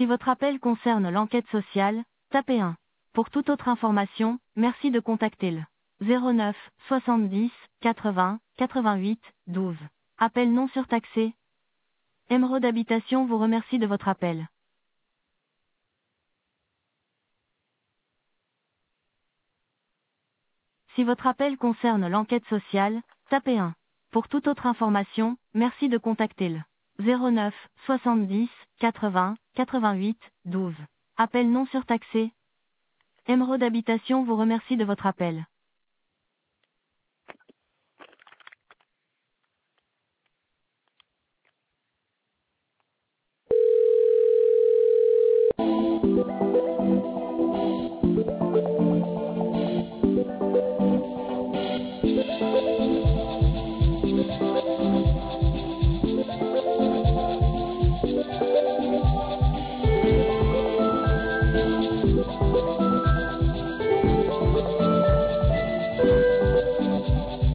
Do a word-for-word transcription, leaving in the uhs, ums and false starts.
Si votre appel concerne l'enquête sociale, tapez un. Pour toute autre information, merci de contacter le zéro neuf soixante-dix quatre-vingts quatre-vingt-huit douze. Appel non surtaxé. Émeraude Habitation vous remercie de votre appel. Si votre appel concerne l'enquête sociale, tapez un. Pour toute autre information, merci de contacter le zéro neuf soixante-dix quatre-vingts quatre-vingt-huit douze. Appel non surtaxé. Émeraude Habitation vous remercie de votre appel.